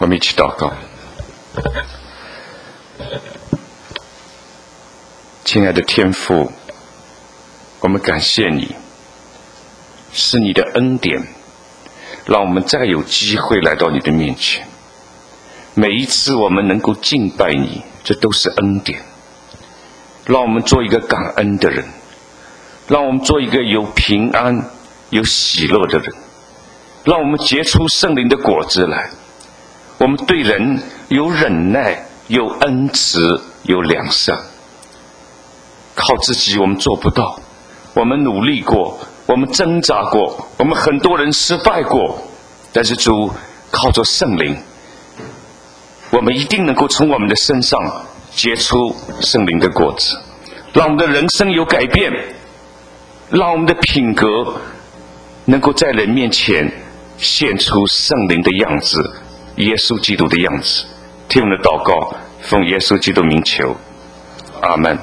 我们一起祷告。亲爱的天父，我们感谢你，是你的恩典，让我们再有机会来到你的面前。每一次我们能够敬拜你，这都是恩典。让我们做一个感恩的人，让我们做一个有平安、有喜乐的人，让我们结出圣灵的果子来。我们对人有忍耐，有恩慈，有良善。靠自己我们做不到，我们努力过，我们挣扎过，我们很多人失败过，但是主靠着圣灵，我们一定能够从我们的身上结出圣灵的果子，让我们的人生有改变，让我们的品格能够在人面前现出圣灵的样子，耶稣基督的样子。听我们的祷告，奉耶稣基督名求，阿们。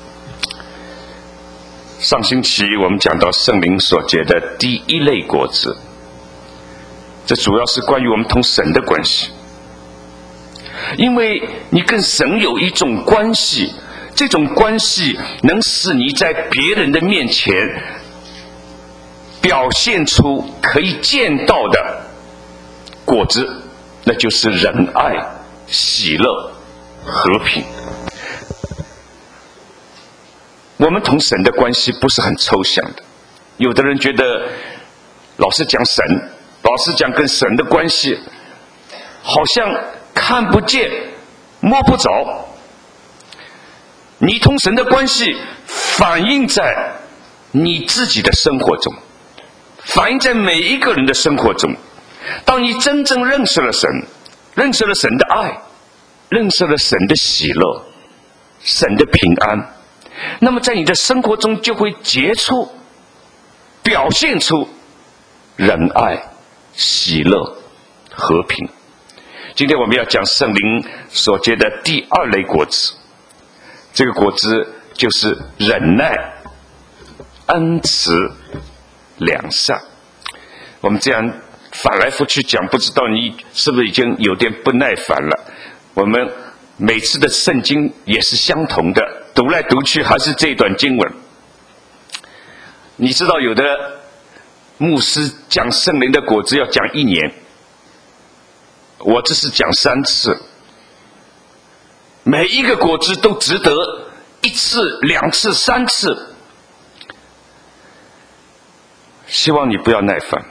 上星期我们讲到圣灵所结的第一类果子，这主要是关于我们同神的关系。因为你跟神有一种关系，这种关系能使你在别人的面前表现出可以见到的果子，那就是仁爱、喜乐、和平。我们同神的关系不是很抽象的，有的人觉得老是讲神，老是讲跟神的关系，好像看不见摸不着。你同神的关系反映在你自己的生活中，反映在每一个人的生活中。当你真正认识了神，认识了神的爱，认识了神的喜乐，神的平安，那么在你的生活中就会结出表现出仁爱、喜乐、和平。今天我们要讲圣灵所结的第二类果子，这个果子就是忍耐、恩慈、良善。我们这样反来覆去讲，不知道你是不是已经有点不耐烦了。我们每次的圣经也是相同的，读来读去还是这一段经文。你知道有的牧师讲圣灵的果子要讲1年，我这是讲3次，每一个果子都值得1次、2次、3次。希望你不要耐烦。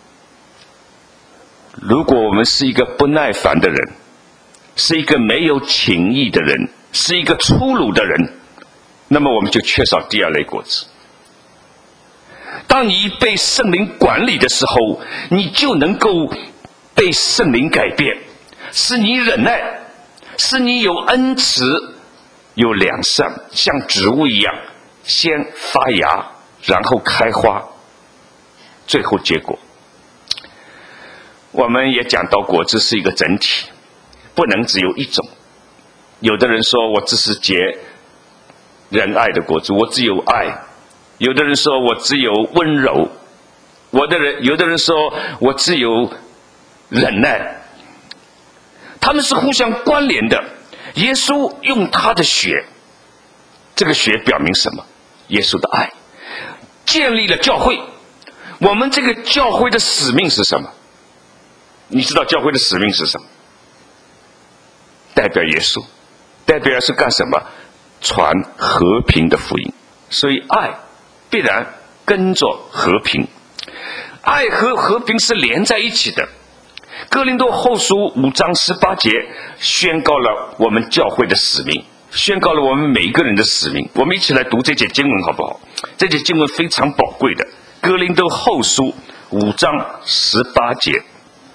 如果我们是一个不耐烦的人，是一个没有情义的人，是一个粗鲁的人，那么我们就缺少第二类果子。当你被圣灵管理的时候，你就能够被圣灵改变，使你忍耐，使你有恩慈，有良善，像植物一样，先发芽，然后开花，最后结果。我们也讲到果子是一个整体，不能只有一种。有的人说我只是结仁爱的果子，我只有爱；有的人说我只有温柔；有的人说我只有忍耐。他们是互相关联的。耶稣用他的血，这个血表明什么？耶稣的爱建立了教会。我们这个教会的使命是什么？你知道教会的使命是什么？代表耶稣，代表是干什么？传和平的福音。所以爱必然跟着和平，爱和和平是连在一起的。哥林多后书5章18节宣告了我们教会的使命，宣告了我们每一个人的使命。我们一起来读这节经文好不好？这节经文非常宝贵的，哥林多后书5章18节，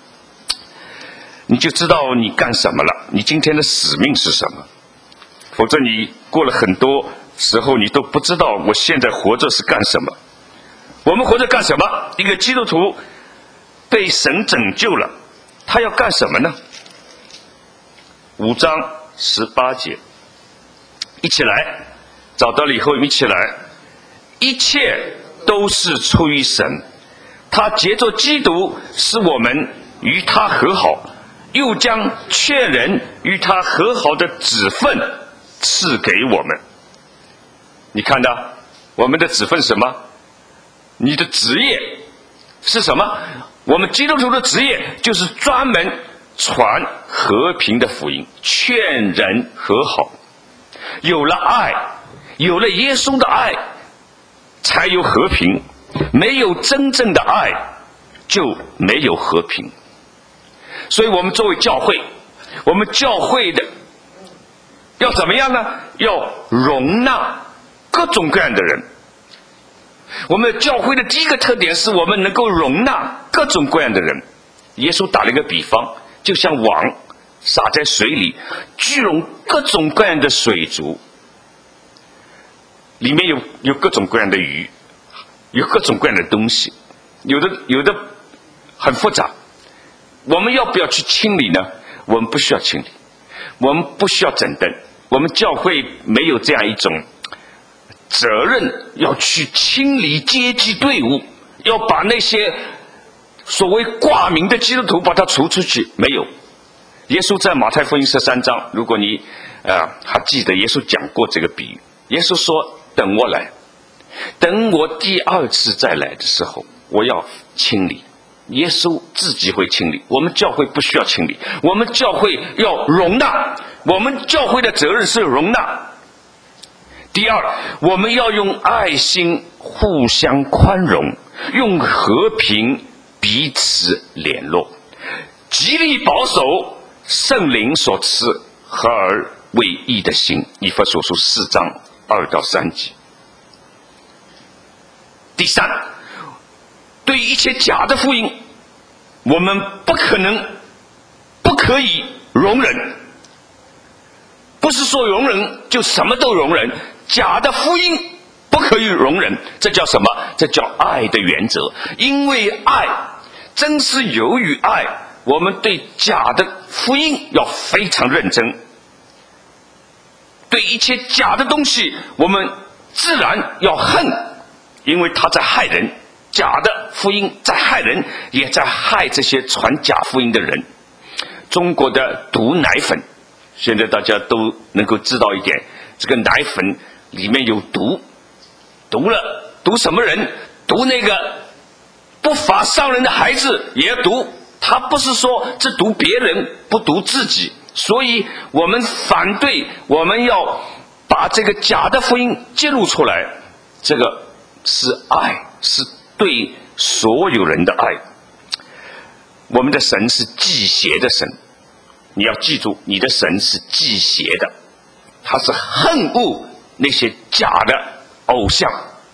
你就知道你干什么了，你今天的使命是什么。否则你过了很多时候你都不知道我现在活着是干什么。我们活着干什么？一个基督徒被神拯救了，他要干什么呢？5章18节，一起来，找到了以后一起来。一切都是出于神，他藉着基督使我们与他和好， 又将劝人与他和好的职分赐给我们。你看到我们的职分是什么？你的职业是什么？我们基督徒的职业就是专门传和平的福音，劝人和好。有了爱，有了耶稣的爱，才有和平。没有真正的爱，就没有和平。所以我们作为教会，我们教会的要怎么样呢？要容纳各种各样的人。我们教会的第一个特点是我们能够容纳各种各样的人。耶稣打了一个比方，就像网撒在水里，聚拢各种各样的水族，里面有各种各样的鱼，有各种各样的东西，有的很复杂。我们要不要去清理呢？我们不需要清理，我们不需要整顿。我们教会没有这样一种责任要去清理阶级队伍，要把那些所谓挂名的基督徒把他除出去。没有。耶稣在马太福音13章，如果你还记得，耶稣讲过这个比喻。耶稣说，等我来，等我第二次再来的时候，我要清理。耶稣自己会清理，我们教会不需要清理。我们教会要容纳，我们教会的责任是容纳。第二，我们要用爱心互相宽容，用和平彼此联络，极力保守圣灵所赐合而为一的心。以弗所书4章2到3节。第三，对于一切假的福音，我们不可以容忍。不是说容忍就什么都容忍，假的福音不可以容忍。这叫什么？这叫爱的原则。因为爱，正是由于爱，我们对假的福音要非常认真。对一切假的东西，我们自然要恨，因为它在害人。假的福音在害人，也在害这些传假福音的人。中国的毒奶粉，现在大家都能够知道一点，这个奶粉里面有毒，毒什么人？毒那个不法伤人的孩子也毒。他不是说只毒别人，不毒自己。所以我们反对，我们要把这个假的福音揭露出来。这个是爱，是对所有人的爱。我们的神是忌邪的神，你要记住，你的神是忌邪的，他是恨恶那些假的偶像。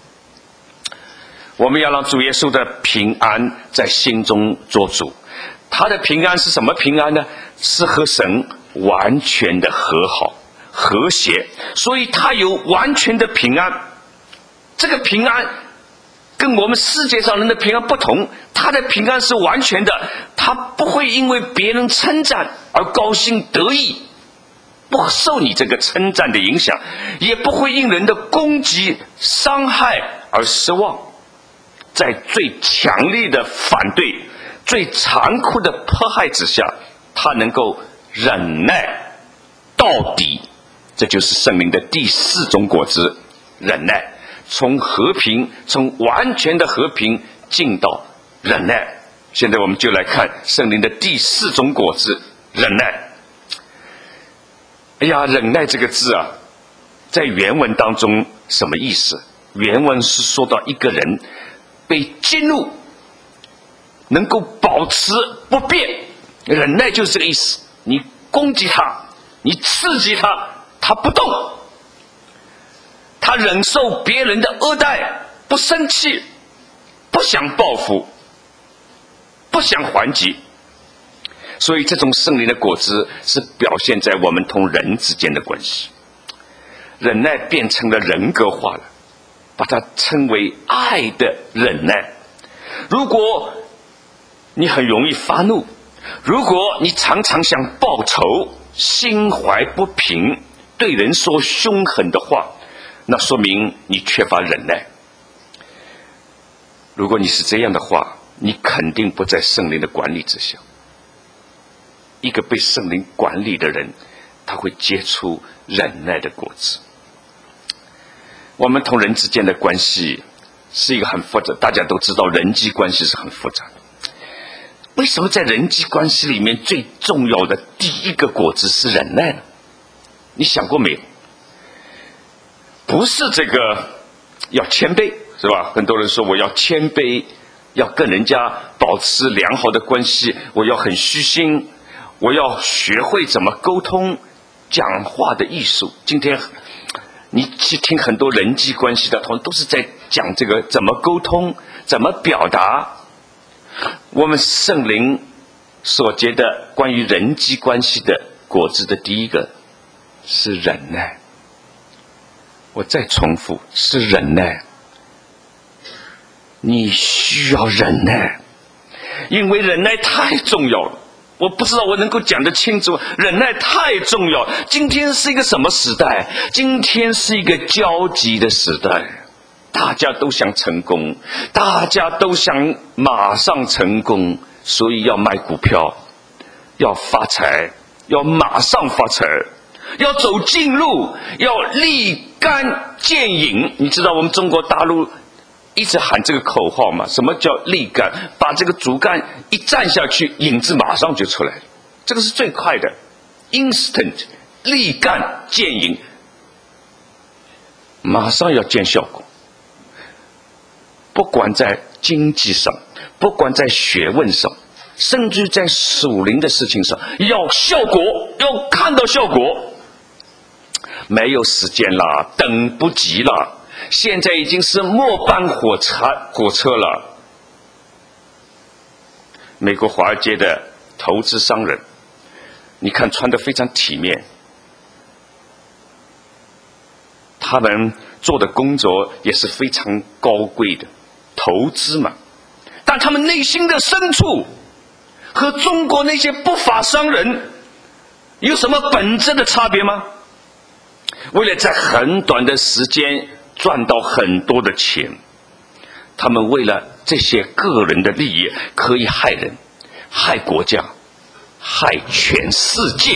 我们要让主耶稣的平安在心中做主。他的平安是什么平安呢？是和神完全的和好和谐，所以他有完全的平安。这个平安跟我们世界上人的平安不同，他的平安是完全的，他不会因为别人称赞而高兴得意，不受你这个称赞的影响，也不会因人的攻击伤害而失望。在最强烈的反对、最残酷的迫害之下，他能够忍耐到底。这就是圣灵的第4种果子，忍耐。从和平，从完全的和平进到忍耐。现在我们就来看圣灵的第4种果子，忍耐。哎呀，忍耐这个字啊，在原文当中什么意思？原文是说到一个人被激怒，能够保持不变，忍耐就是这个意思。你攻击他，你刺激他，他不动，他忍受别人的恶待，不生气，不想报复，不想还击。所以这种圣灵的果子是表现在我们同人之间的关系。忍耐变成了人格化了，把它称为爱的忍耐。如果你很容易发怒，如果你常常想报仇，心怀不平，对人说凶狠的话，那说明你缺乏忍耐。如果你是这样的话，你肯定不在圣灵的管理之下。 一个被圣灵管理的人，他会结出忍耐的果子。我们同人之间的关系是一个很复杂，大家都知道人际关系是很复杂的。为什么在人际关系里面最重要的第一个果子是忍耐呢？你想过没有？不是这个要谦卑，是吧？很多人说我要谦卑，要跟人家保持良好的关系，我要很虚心，我要学会怎么沟通，讲话的艺术。今天你去听很多人际关系的讨论，都是在讲这个怎么沟通，怎么表达。我们圣灵所结的关于人际关系的果子的第一个是忍耐。我再重复，是忍耐。你需要忍耐，因为忍耐太重要了。我不知道我能够讲得清楚，忍耐太重要。今天是一个什么时代？今天是一个焦急的时代，大家都想成功，大家都想马上成功，所以要买股票，要发财，要马上发财，要走近路，要立竿见影。你知道我们中国大陆一直喊这个口号嘛？什么叫立竿？把这个竹竿一站下去，影子马上就出来了。这个是最快的 ，instant， 立竿见影，马上要见效果。不管在经济上，不管在学问上，甚至在属灵的事情上，要效果，要看到效果。没有时间了，等不及了。现在已经是末班火车了。美国华尔街的投资商人，你看穿得非常体面，他们做的工作也是非常高贵的，投资嘛。但他们内心的深处和中国那些不法商人有什么本质的差别吗？为了在很短的时间赚到很多的钱，他们为了这些个人的利益，可以害人、害国家、害全世界。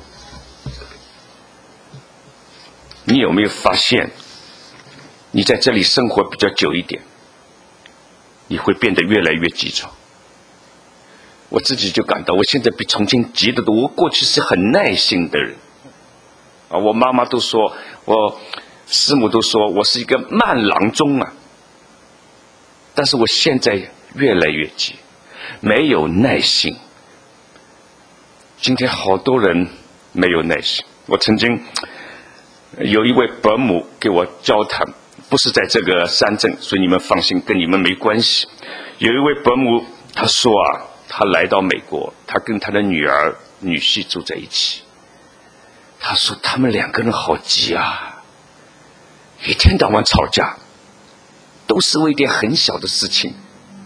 你有没有发现，你在这里生活比较久一点，你会变得越来越急躁？我自己就感到，我现在比从前急得多。我过去是很耐心的人啊，我妈妈都说，我师母都说我是一个慢郎中啊。但是我现在越来越急，没有耐心。今天好多人没有耐心。我曾经有一位伯母给我交谈，不是在这个山镇，所以你们放心，跟你们没关系。有一位伯母，她说啊，她来到美国，她跟她的女儿、女婿住在一起。她说他们两个人好急啊，一天到晚吵架，都是为点很小的事情。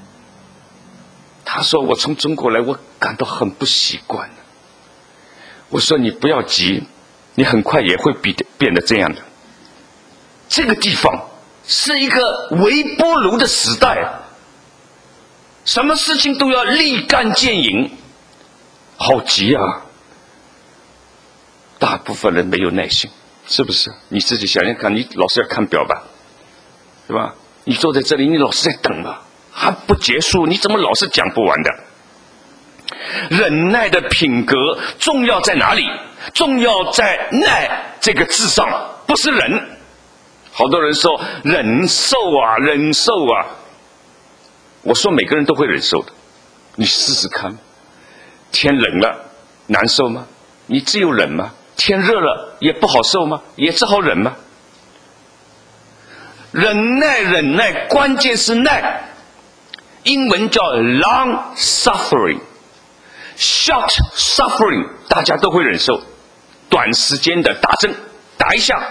她说我从中国来，我感到很不习惯。我说你不要急，你很快也会变得这样的。这个地方是一个微波炉的时代，什么事情都要立竿见影，好急啊！大部分人没有耐心，是不是？你自己想想看，你老是要看表吧，对吧？你坐在这里，你老是在等啊，还不结束，你怎么老是讲不完的？忍耐的品格重要在哪里？重要在耐这个字上，不是忍。好多人说忍受啊，忍受啊。我说每个人都会忍受的，你试试看。天冷了难受吗？你只有忍吗？天热了也不好受吗？也只好忍吗？忍耐，忍耐，关键是耐。英文叫 long suffering。Short suffering 大家都会忍受，短时间的打针打一下，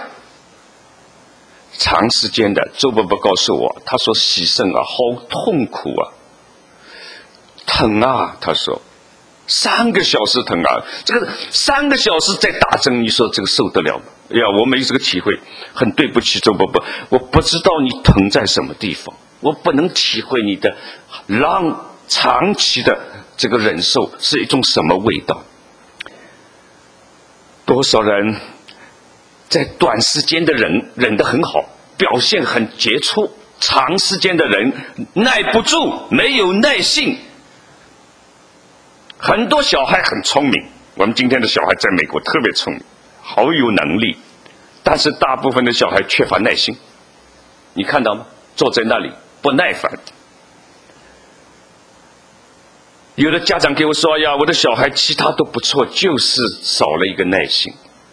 长时间的周伯伯告诉我，他说洗肾啊好痛苦啊，疼啊，他说3个小时疼啊，这个3个小时在打针，你说这个受得了吗？哎呀，我没这个体会，很对不起周伯伯，我不知道你疼在什么地方，我不能体会你的长期的这个忍受是一种什么味道。 多少人在短时间的忍得很好，表现很杰出，长时间的人耐不住，没有耐性。很多小孩很聪明，我们今天的小孩在美国特别聪明，好有能力，但是大部分的小孩缺乏耐心。你看到吗？坐在那里不耐烦。有的家长给我说呀，我的小孩其他都不错，就是少了一个耐心。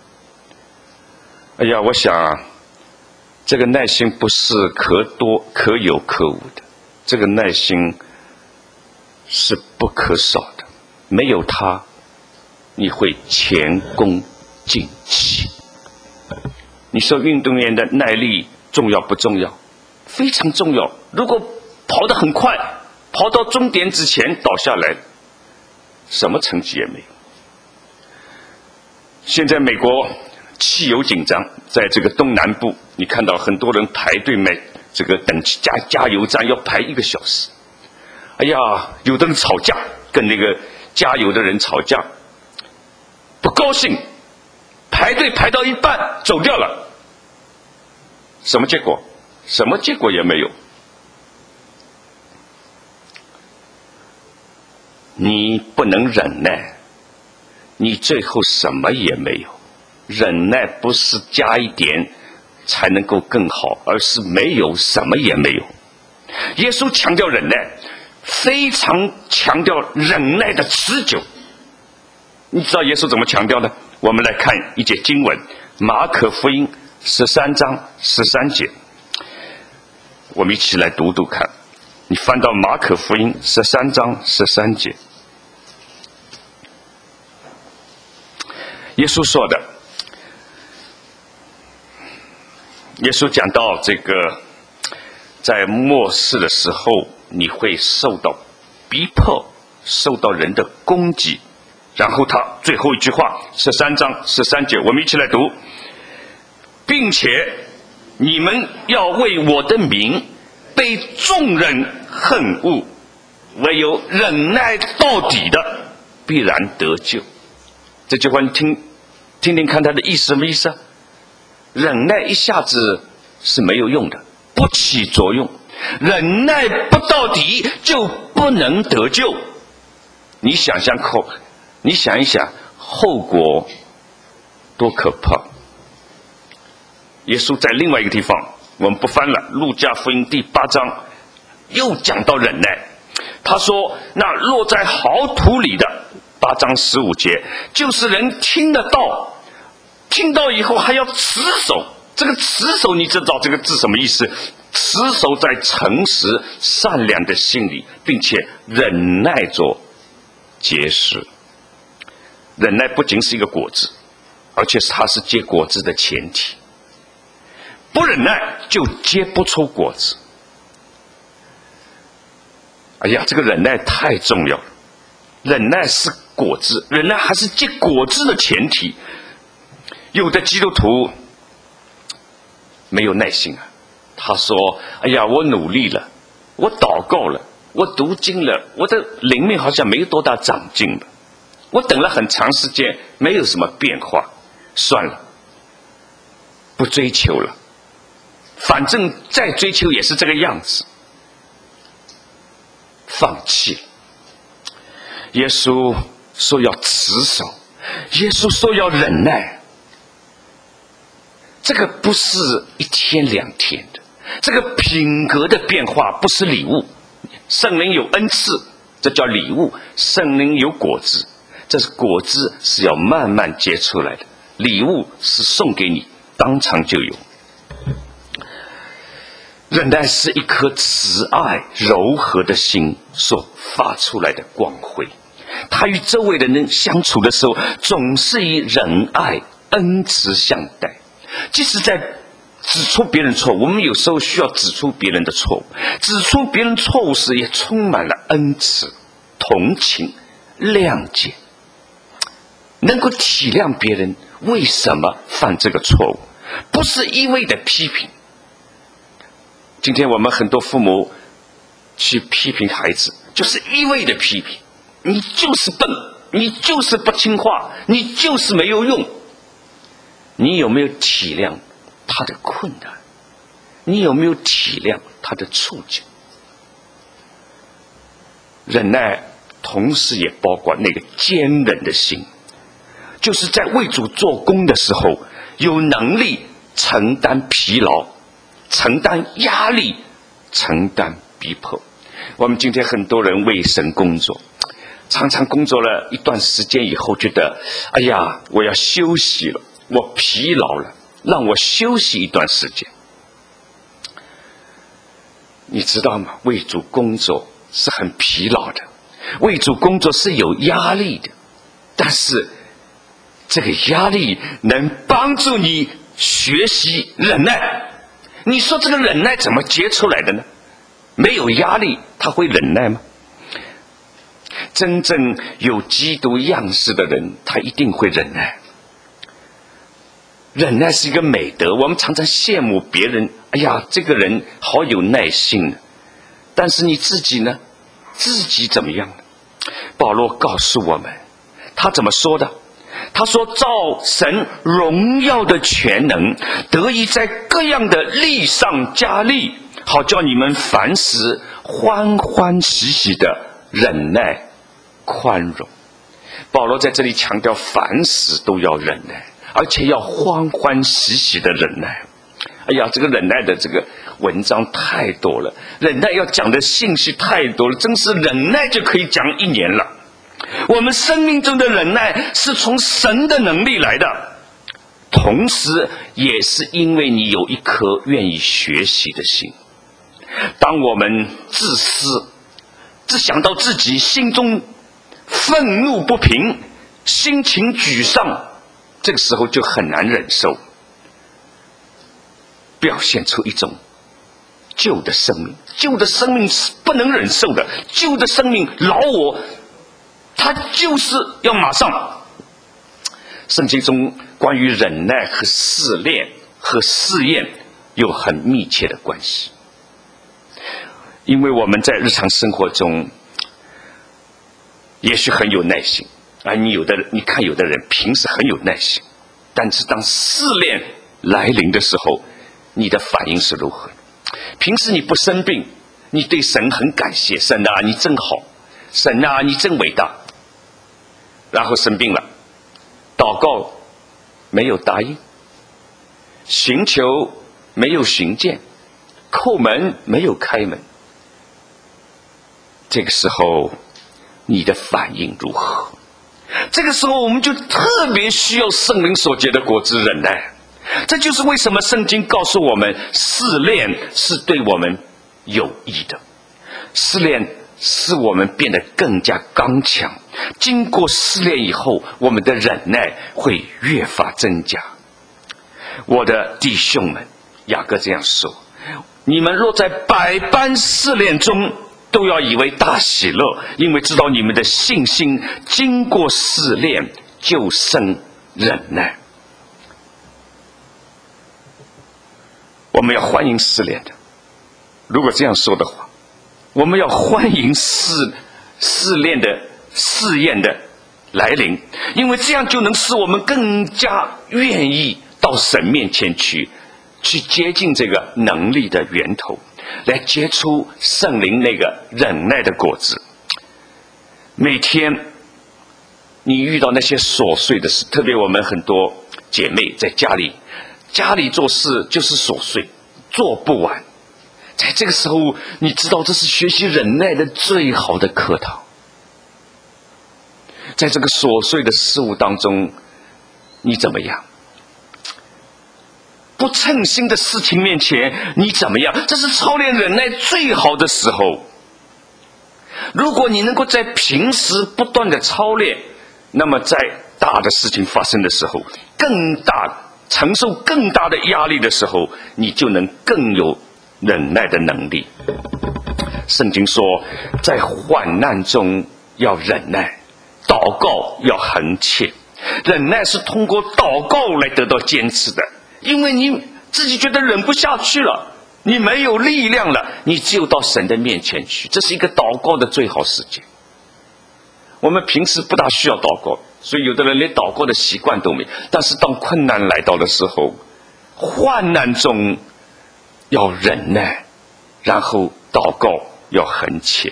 哎呀，我想这个耐心不是可有可无的，这个耐心是不可少的，没有它你会前功尽弃。你说运动员的耐力重要不重要？非常重要。如果跑得很快，跑到终点之前倒下来，什么成绩也没有。现在美国汽油紧张，在这个东南部，你看到很多人排队买这个等加油站要排1个小时。哎呀，有的人吵架，跟那个加油的人吵架，不高兴，排队排到一半走掉了。什么结果？什么结果也没有。你不能忍耐，你最后什么也没有。忍耐不是加一点才能够更好，而是没有，什么也没有。耶稣强调忍耐，非常强调忍耐的持久。你知道耶稣怎么强调呢？我们来看一节经文，马可福音13章13节，我们一起来读读看。你翻到马可福音13章13节，耶稣说的，耶稣讲到这个，在末世的时候，你会受到逼迫，受到人的攻击。然后他最后一句话，13章13节，我们一起来读，并且你们要为我的名被众人恨恶，唯有忍耐到底的必然得救。这句话你听听看它的意思，什么意思啊？忍耐一下子是没有用的，不起作用，忍耐不到底就不能得救。你想一想后果多可怕。耶稣在另外一个地方，我们不翻了，路加福音第8章又讲到忍耐。他说那落在好土里的，8章15节，就是人听得到，听到以后还要持守。这个持守你知道这个字什么意思？持守在诚实善良的心里，并且忍耐着结实。忍耐不仅是一个果子，而且它是结果子的前提。不忍耐就结不出果子。哎呀，这个忍耐太重要了。忍耐是果子，忍耐还是结果子的前提。有的基督徒没有耐心啊，他说哎呀，我努力了，我祷告了，我读经了，我的灵命好像没有多大长进了，我等了很长时间没有什么变化，算了，不追求了，反正再追求也是这个样子，放弃了。耶稣说要持守，耶稣说要忍耐，这个不是1天2天的，这个品格的变化不是礼物。圣灵有恩赐，这叫礼物；圣灵有果子，这是果子是要慢慢结出来的，礼物是送给你，当场就有。忍耐是一颗慈爱柔和的心所发出来的光辉，他与周围的人相处的时候，总是以仁爱恩慈相待。即使在指出别人错误，我们有时候需要指出别人的错误，指出别人错误时也充满了恩慈、同情、谅解，能够体谅别人为什么犯这个错误，不是一味的批评。今天我们很多父母去批评孩子，就是一味的批评，你就是笨，你就是不听话，你就是没有用。 你有没有体谅他的困难？你有没有体谅他的处境？忍耐同时也包括那个坚韧的心，就是在为主做工的时候，有能力承担疲劳，承担压力，承担逼迫。我们今天很多人为神工作，常常工作了一段时间以后，觉得哎呀，我要休息了，我疲劳了，让我休息一段时间。你知道吗？为主工作是很疲劳的，为主工作是有压力的，但是这个压力能帮助你学习忍耐。你说这个忍耐怎么结出来的呢？没有压力他会忍耐吗？真正有基督样式的人，他一定会忍耐。忍耐是一个美德，我们常常羡慕别人，哎呀，这个人好有耐心呢。但是你自己呢？自己怎么样呢？保罗告诉我们，他怎么说的？他说，照神荣耀的全能，得以在各样的力上加力，好叫你们凡事欢欢喜喜的忍耐宽容。保罗在这里强调，凡事都要忍耐，而且要欢欢喜喜的忍耐。哎呀，这个忍耐的这个文章太多了，忍耐要讲的信息太多了，真是忍耐就可以讲1年了。我们生命中的忍耐是从神的能力来的，同时也是因为你有一颗愿意学习的心。当我们自私，只想到自己，心中愤怒不平，心情沮丧，这个时候就很难忍受，表现出一种旧的生命。旧的生命是不能忍受的，旧的生命老我，他就是要马上。圣经中关于忍耐和试炼和试验有很密切的关系，因为我们在日常生活中也许很有耐心，你看有的人平时很有耐心，但是当试炼来临的时候，你的反应是如何？平时你不生病，你对神很感谢，神啊你真好，神啊你真伟大。然后生病了，祷告没有答应，寻求没有寻见，叩门没有开门，这个时候你的反应如何？这个时候我们就特别需要圣灵所结的果子忍耐。这就是为什么圣经告诉我们，试炼是对我们有益的。试炼使我们变得更加刚强，经过试炼以后，我们的忍耐会越发增加。我的弟兄们，雅各这样说，你们若在百般试炼中，都要以为大喜乐，因为知道你们的信心经过试炼，就生忍耐。我们要欢迎试炼的。如果这样说的话，我们要欢迎试炼的试验的来临，因为这样就能使我们更加愿意到神面前去接近这个能力的源头，来结出圣灵那个忍耐的果子。每天你遇到那些琐碎的事，特别我们很多姐妹在家里做事就是琐碎，做不完。在这个时候，你知道这是学习忍耐的最好的课堂。在这个琐碎的事物当中，你怎么样？不称心的事情面前，你怎么样？这是操练忍耐最好的时候。如果你能够在平时不断的操练，那么在大的事情发生的时候，承受更大的压力的时候，你就能更有忍耐的能力。圣经说，在患难中要忍耐，祷告要恒切。忍耐是通过祷告来得到坚持的，因为你自己觉得忍不下去了，你没有力量了，你只有到神的面前去，这是一个祷告的最好时间。我们平时不大需要祷告， 所以有的人连祷告的习惯都没。但是当困难来到的时候，患难中要忍耐，然后祷告要恳切。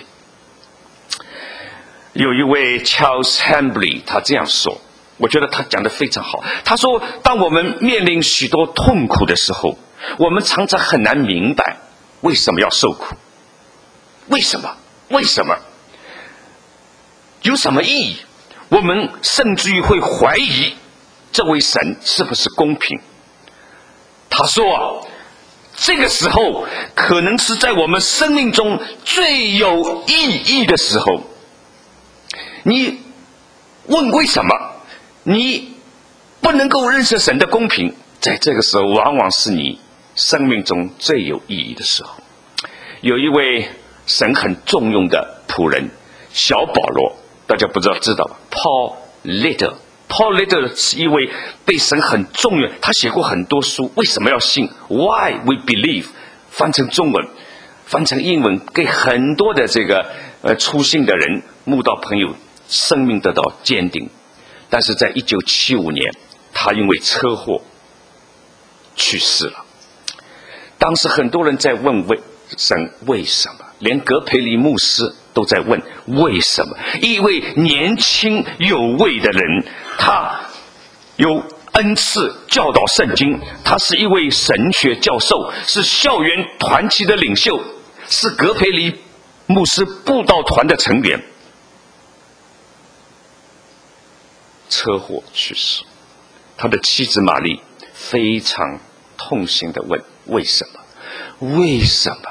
有一位 Charles Hambley 他这样说，我觉得他讲得非常好。他说，当我们面临许多痛苦的时候，我们常常很难明白为什么要受苦，为什么有什么意义，我们甚至于会怀疑这位神是不是公平。他说这个时候可能是在我们生命中最有意义的时候。你问为什么你不能够认识神的公平，在这个时候往往是你生命中最有意义的时候。有一位神很重用的仆人小保罗，大家不知道吧？ Paul Little 是一位被神很重用，他写过很多书。为什么要信 Why we believe 翻成中文，翻成英文，给很多的这个初信的人慕道朋友生命得到坚定。但是在1975年他因为车祸去世了。当时很多人在问神为什么，连格培里牧师都在问为什么。一位年轻有为的人，他有恩赐教导圣经，他是一位神学教授，是校园团体的领袖，是格培里牧师布道团的成员，车祸去世。他的妻子玛丽非常痛心地问为什么。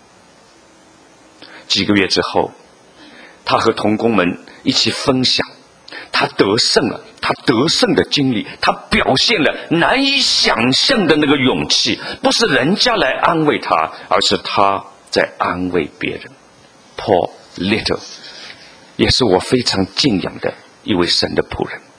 几个月之后，他和同工们一起分享他得胜的经历，他表现了难以想象的那个勇气，不是人家来安慰他，而是他在安慰别人。 Paul Little 也是我非常敬仰的一位神的仆人。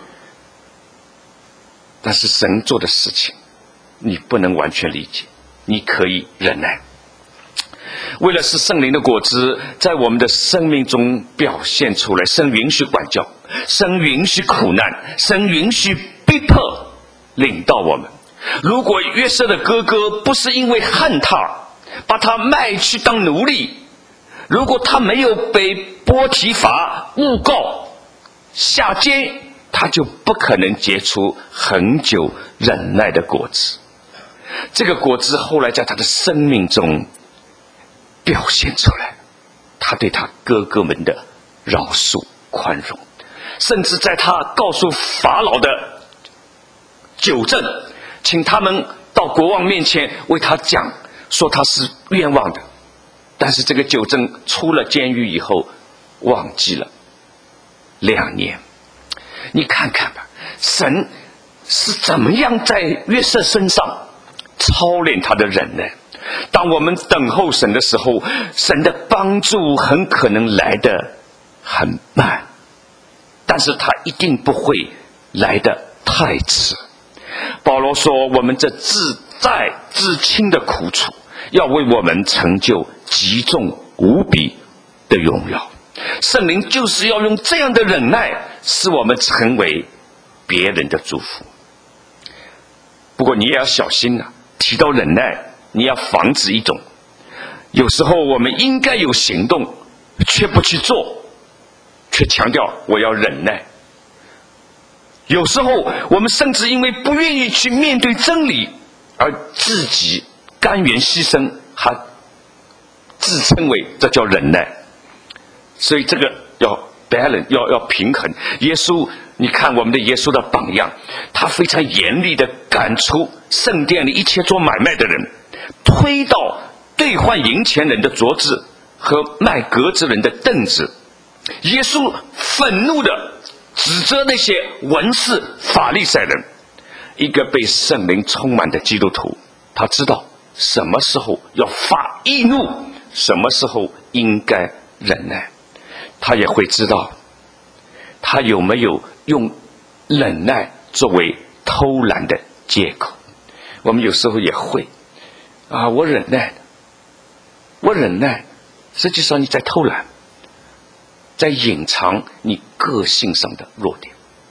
但是神做的事情你不能完全理解，你可以忍耐。为了使圣灵的果子在我们的生命中表现出来，神允许管教，神允许苦难，神允许逼迫领到我们。如果约瑟的哥哥不是因为恨他把他卖去当奴隶，如果他没有被波提乏诬告下监，他就不可能结出很久忍耐的果子。这个果子后来在他的生命中表现出来，他对他哥哥们的饶恕宽容，甚至在他告诉法老的纠正，请他们到国王面前为他讲，说他是冤枉的。但是这个纠正出了监狱以后忘记了2年。你看看吧，神是怎么样在约瑟身上操练他的忍耐。当我们等候神的时候，神的帮助很可能来得很慢，但是他一定不会来得太迟。保罗说，我们这自在自轻的苦楚，要为我们成就极重无比的荣耀。圣灵就是要用这样的忍耐使我们成为别人的祝福。不过你也要小心啊，提到忍耐你要防止一种，有时候我们应该有行动却不去做，却强调我要忍耐。有时候我们甚至因为不愿意去面对真理而自己甘愿牺牲，还自称为这叫忍耐。所以这个要 balance， 要平衡。耶稣，你看我们的耶稣的榜样，他非常严厉地赶出圣殿里一切做买卖的人，推到兑换银钱人的桌子和卖鸽子人的凳子。耶稣愤怒地指责那些文士法利赛人。一个被圣灵充满的基督徒，他知道什么时候要发易怒，什么时候应该忍耐。他也会知道他有没有用忍耐作为偷懒的借口。我们有时候也会我忍耐，实际上你在偷懒，在隐藏你个性上的弱点。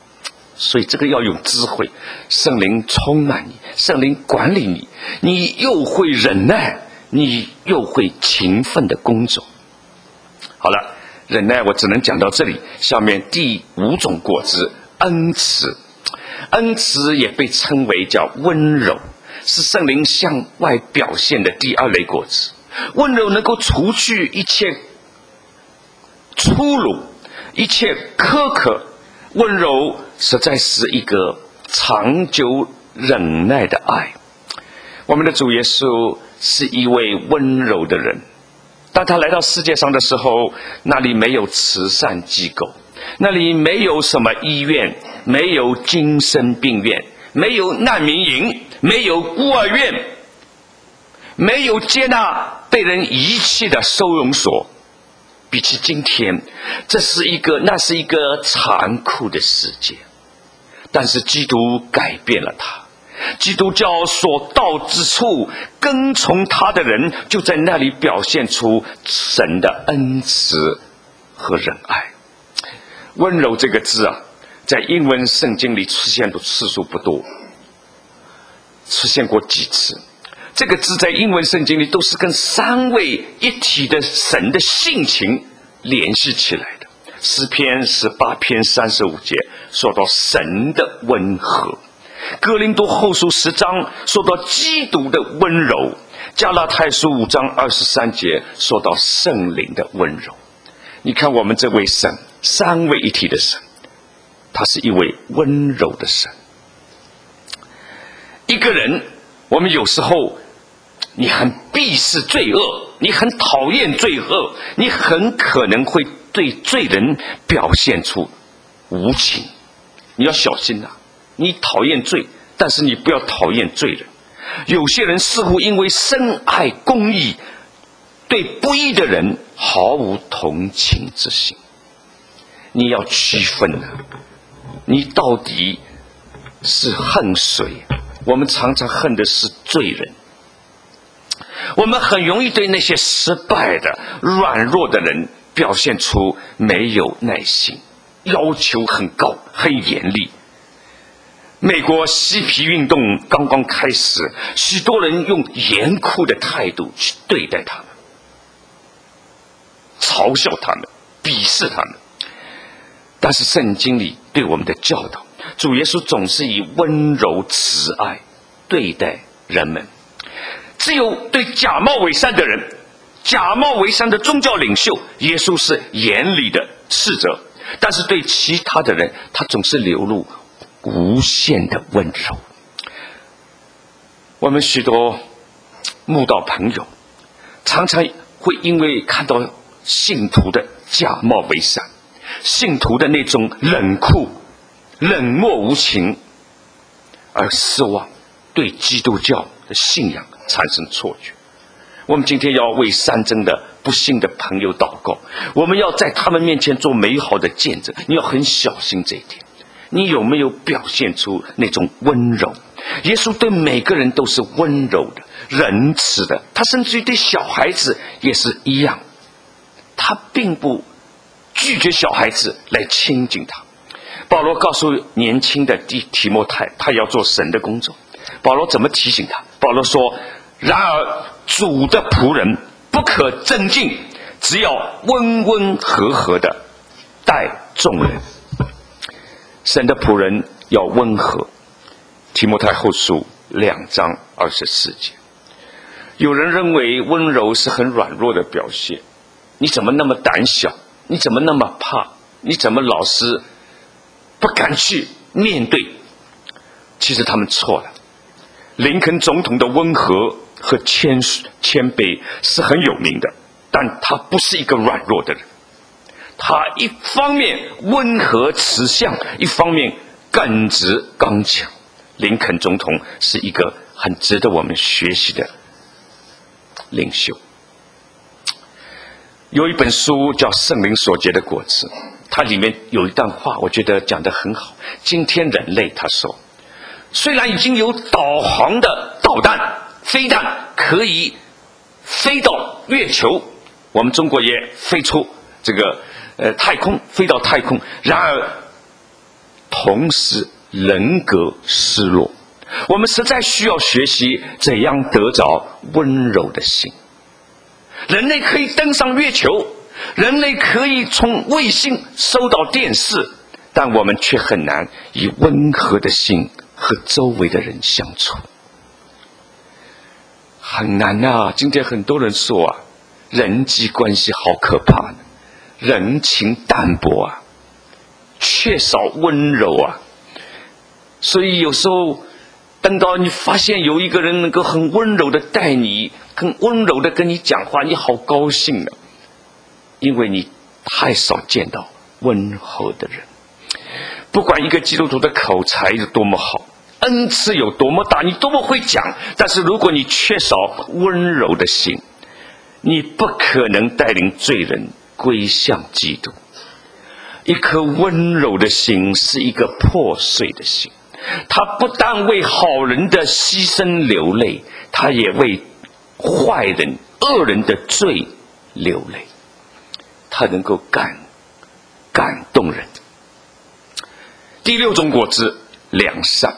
所以这个要用智慧，圣灵充满你，圣灵管理你，你又会忍耐，你又会勤奋的工作。好了，忍耐我只能讲到这里。下面第5种果子，恩慈。恩慈也被称为叫温柔，是圣灵向外表现的第2类果子。温柔能够除去一切粗鲁，一切苛刻，温柔实在是一个长久忍耐的爱。我们的主耶稣是一位温柔的人，当他来到世界上的时候，那里没有慈善机构，那里没有什么医院，没有精神病院，没有难民营，没有孤儿院，没有接纳被人遗弃的收容所。比起今天，那是一个残酷的世界，但是基督改变了它。基督教所到之处，跟从他的人就在那里表现出神的恩慈和仁爱。温柔这个字啊，在英文圣经里出现的次数不多，出现过几次。这个字在英文圣经里都是跟3位一体的神的性情联系起来的。诗篇18篇35节说到神的温和，哥林多后书10章说到基督的温柔，加拉太书5章23节说到圣灵的温柔。你看我们这位神，3位一体的神，他是一位温柔的神。一个人，我们有时候你很鄙视罪恶，你很讨厌罪恶，你很可能会对罪人表现出无情。你要小心啊，你讨厌罪，但是你不要讨厌罪人。有些人似乎因为深爱公义，对不义的人毫无同情之心。你要区分啊，你到底是恨谁？我们常常恨的是罪人，我们很容易对那些失败的软弱的人表现出没有耐心，要求很高很严厉。美国嬉皮运动刚刚开始，许多人用严酷的态度去对待他们，嘲笑他们，鄙视他们。但是圣经里对我们的教导，主耶稣总是以温柔慈爱对待人们。只有对假冒伪善的人，假冒伪善的宗教领袖，耶稣是严厉的斥责，但是对其他的人，他总是流露无限的温柔。我们许多慕道朋友常常会因为看到信徒的假冒伪善，信徒的那种冷酷冷漠无情而失望，对基督教的信仰产生错觉。我们今天要为山珍的不幸的朋友祷告，我们要在他们面前做美好的见证。你要很小心这一点，你有没有表现出那种温柔？耶稣对每个人都是温柔的仁慈的，他甚至于对小孩子也是一样，他并不拒绝小孩子来亲近他。保罗告诉年轻的提摩太，他要做神的工作。保罗怎么提醒他？保罗说，然而主的仆人不可争竞，只要温温和和的待众人。神的仆人要温和。提摩太后书2章24节。有人认为温柔是很软弱的表现，你怎么那么胆小？你怎么那么怕？你怎么老是不敢去面对？其实他们错了。林肯总统的温和和谦卑是很有名的，但他不是一个软弱的人。他一方面温和慈祥，一方面耿直刚强。林肯总统是一个很值得我们学习的领袖。有一本书叫《圣灵所结的果子》，它里面有一段话，我觉得讲得很好。今天人类，他说，虽然已经有导航的导弹、飞弹可以飞到月球，我们中国也飞出这个太空，飞到太空，然而同时人格失落。我们实在需要学习怎样得着温柔的心。人类可以登上月球，人类可以从卫星收到电视，但我们却很难以温和的心和周围的人相处。很难啊！今天很多人说啊，人际关系好可怕，人情淡薄啊，缺少温柔啊。所以有时候等到你发现有一个人能够很温柔的待你，很温柔的跟你讲话，你好高兴啊，因为你太少见到温和的人。不管一个基督徒的口才有多么好，恩赐有多么大，你多么会讲，但是如果你缺少温柔的心，你不可能带领罪人归向基督。一颗温柔的心是一个破碎的心，他不但为好人的牺牲流泪，他也为坏人恶人的罪流泪。他能够感动人。第六种果子，良善。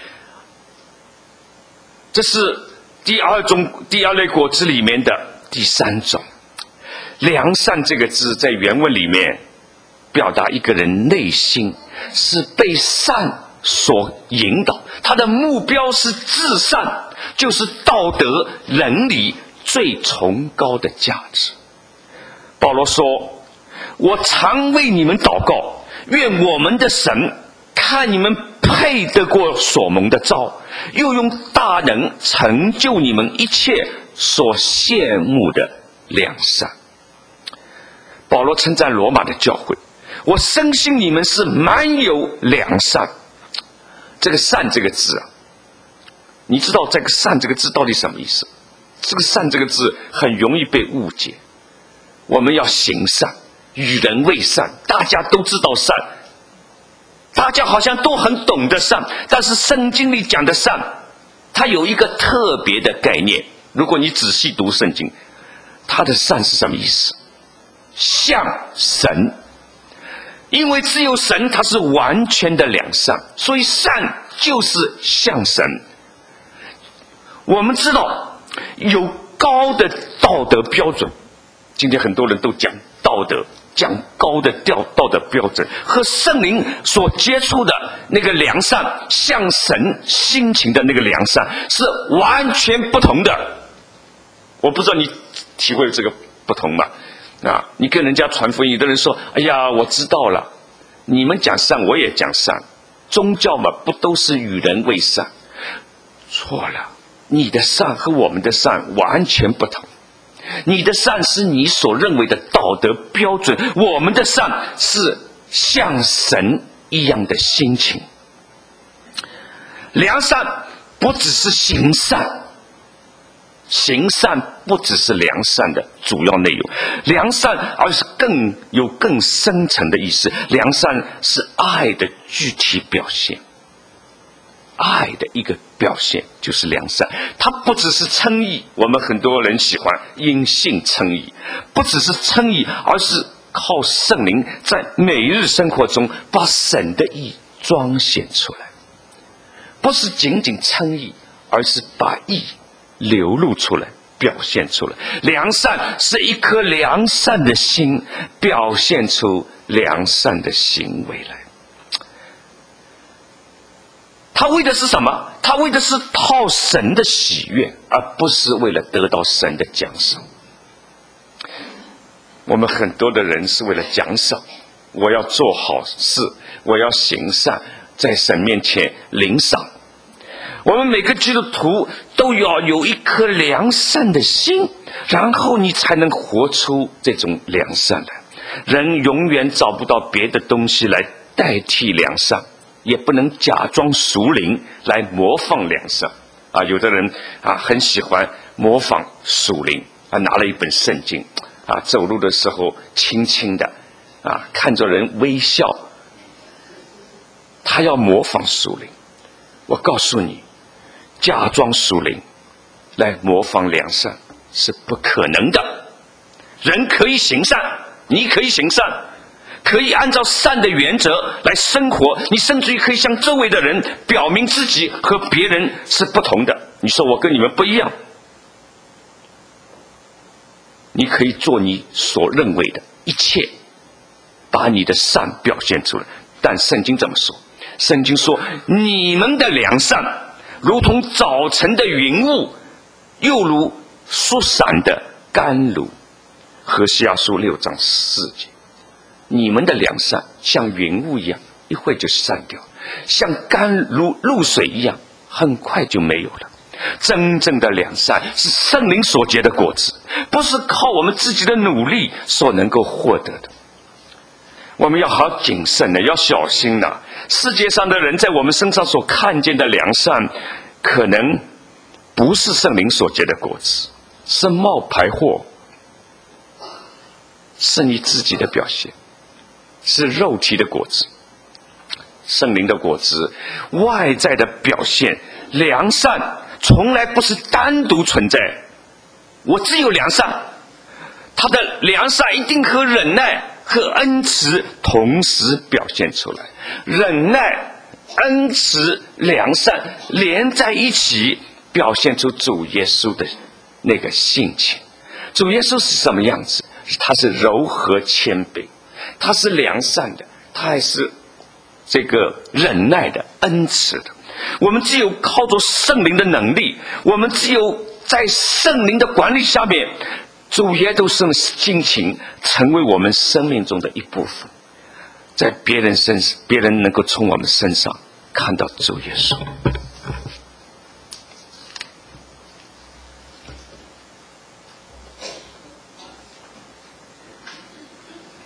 这是第二类果子里面的第三种。良善这个字在原文里面表达一个人内心是被善所引导，他的目标是至善，就是道德伦理最崇高的价值。保罗说，我常为你们祷告，愿我们的神看你们配得过所蒙的召，又用大能成就你们一切所羡慕的良善。保罗称赞罗马的教会，我深信你们是满有良善。这个善这个字啊，你知道这个善这个字到底什么意思？这个善这个字很容易被误解。我们要行善，与人为善，大家都知道善，大家好像都很懂得善，但是圣经里讲的善，它有一个特别的概念。如果你仔细读圣经，它的善是什么意思？像神。因为只有神他是完全的良善，所以善就是像神。我们知道有高的道德标准，今天很多人都讲道德，讲高的道德标准，和圣灵所接触的那个良善，像神心情的那个良善是完全不同的。我不知道你体会这个不同吗？你跟人家传福音，有的人说，哎呀，我知道了，你们讲善我也讲善，宗教嘛不都是与人为善？错了，你的善和我们的善完全不同。你的善是你所认为的道德标准，我们的善是像神一样的心情。良善不只是行善，行善不只是良善的主要内容，良善而是更深层的意思。良善是爱的具体表现，爱的一个表现就是良善。它不只是称义，我们很多人喜欢因信称义，不只是称义，而是靠圣灵在每日生活中把神的义彰显出来。不是仅仅称义，而是把义流露出来，表现出来。良善是一颗良善的心，表现出良善的行为来。他为的是什么？他为的是讨神的喜悦，而不是为了得到神的奖赏。我们很多的人是为了奖赏，我要做好事，我要行善，在神面前领赏。我们每个基督徒都要有一颗良善的心，然后你才能活出这种良善来。人永远找不到别的东西来代替良善，也不能假装属灵来模仿良善。有的人很喜欢模仿属灵，拿了一本圣经，走路的时候轻轻的，看着人微笑，他要模仿属灵。我告诉你，假装属灵来模仿良善是不可能的。人可以行善，你可以行善， 可以按照善的原则来生活，你甚至于可以向周围的人表明自己和别人是不同的。你说我跟你们不一样，你可以做你所认为的一切，把你的善表现出来。但圣经怎么说？圣经说，你们的良善如同早晨的云雾，又如疏散的甘露。何西阿书6章4节，你们的良善像云雾一样，一会就散掉，像甘露水一样，很快就没有了。真正的良善是圣灵所结的果子，不是靠我们自己的努力所能够获得的。我们要好谨慎的，要小心的。世界上的人在我们身上所看见的良善，可能不是圣灵所结的果子，是冒牌货，是你自己的表现，是肉体的果子。圣灵的果子外在的表现，良善从来不是单独存在。我只有良善，他的良善一定和忍耐和恩慈同时表现出来。忍耐、恩慈、良善连在一起，表现出主耶稣的那个性情。主耶稣是什么样子？他是柔和谦卑，他是良善的，他还是这个忍耐的、恩慈的。我们只有靠着圣灵的能力，我们只有在圣灵的管理下面，主耶稣的性情成为我们生命中的一部分，在别人能够从我们身上看到主耶稣。